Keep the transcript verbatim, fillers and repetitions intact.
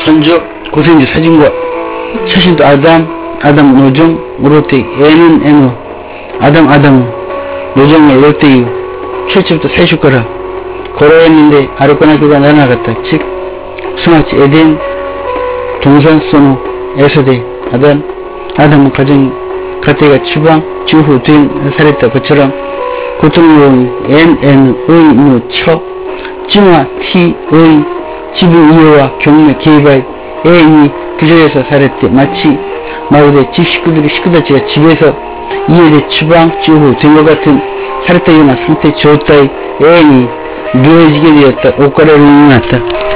선조 고생지 사진과 처신도 아담 아담 노종 우로떼 애는 애노 아담 아담 노종을 롯데유 출집부터 사십거라 걸어했는데 아르코나 그가 날아갔다. 즉 수마치 에덴 동산 소노 에서데 아담 아담은 가정 가태가 주방 주후 된 살했다. 그처럼 고통으로 엔엔의 노처 증화 티의 지분 이어와 경매 개발 애인이 그 자리에서 살했대. 마치 마을의 집 식구들이 식구들지가 집에서 이해대 주방 주후 된 것 같은 살했다 일어나 상태 좋았다의 애인이 누워지게 되었다. 옷가래를 넣어놨다.